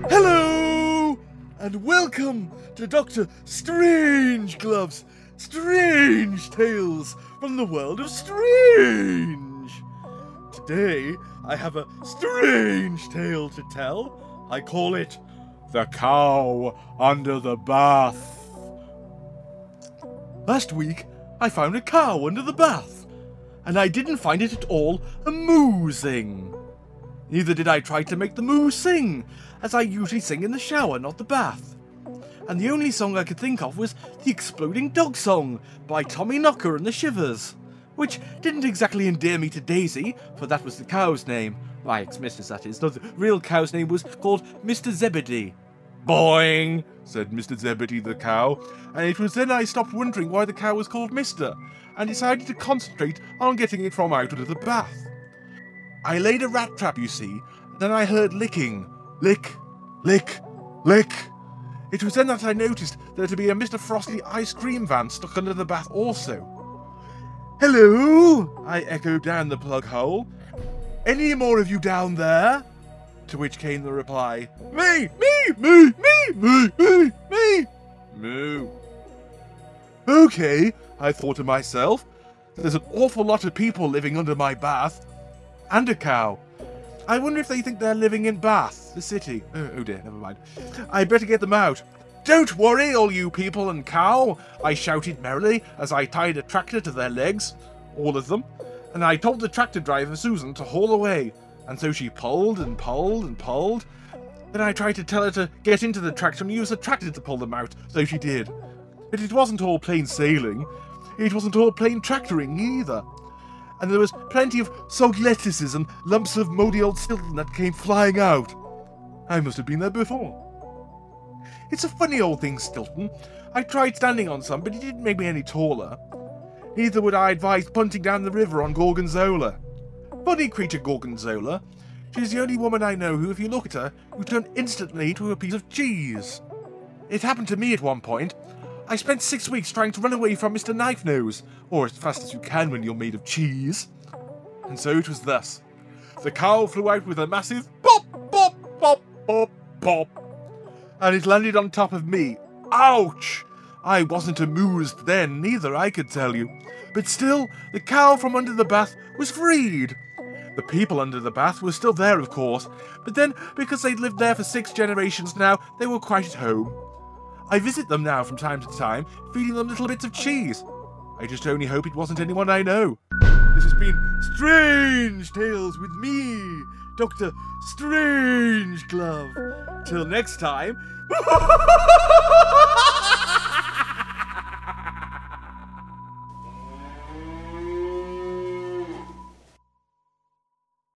Hello, and welcome to Dr. Strangelove's Strange Tales from the World of Strange. Today, I have a strange tale to tell. I call it The Cow Under the Bath. Last week, I found a cow under the bath, and I didn't find it at all amusing. Neither did I try to make the moo sing, as I usually sing in the shower, not the bath. And the only song I could think of was the Exploding Dog Song by Tommy Knocker and the Shivers, which didn't exactly endear me to Daisy, for that was the cow's name. My ex-mistress, that is. No, the real cow's name was called Mr. Zebedee. Boing, said Mr. Zebedee the cow, and it was then I stopped wondering why the cow was called Mr., and decided to concentrate on getting it from out of the bath. I laid a rat trap, you see, then I heard licking. Lick, lick, lick. It was then that I noticed there to be a Mr. Frosty ice cream van stuck under the bath also. Hello, I echoed down the plug hole. Any more of you down there? To which came the reply, me, moo. Okay, I thought to myself, there's an awful lot of people living under my bath. And a cow. I wonder if they think they're living in Bath, the city. Oh dear, never mind. I better get them out. Don't worry, all you people and cow, I shouted merrily as I tied a tractor to their legs, all of them, and I told the tractor driver, Susan, to haul away, and so she pulled and pulled and pulled. Then I tried to tell her to get into the tractor and use the tractor to pull them out, so she did. But it wasn't all plain sailing. It wasn't all plain tractoring either. And there was plenty of soggy lettuces and lumps of mouldy old Stilton that came flying out. I must have been there before. It's a funny old thing, Stilton. I tried standing on some, but it didn't make me any taller. Neither would I advise punting down the river on Gorgonzola. Funny creature, Gorgonzola. She's the only woman I know who, if you look at her, you turn instantly to a piece of cheese. It happened to me at one point. I spent 6 weeks trying to run away from Mr. Knife Nose, or as fast as you can when you're made of cheese. And so it was thus. The cow flew out with a massive pop, pop, pop, pop, pop, and it landed on top of me. Ouch! I wasn't amused then, neither, I could tell you. But still, the cow from under the bath was freed. The people under the bath were still there, of course, but then, because they'd lived there for 6 generations now, they were quite at home. I visit them now from time to time, feeding them little bits of cheese. I just only hope it wasn't anyone I know. This has been Strange Tales with me, Dr. Strangeglove. Till next time.